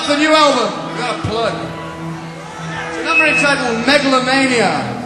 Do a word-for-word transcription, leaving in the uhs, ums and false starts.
the new album. We've got a plug. It's a number entitled Megalomania.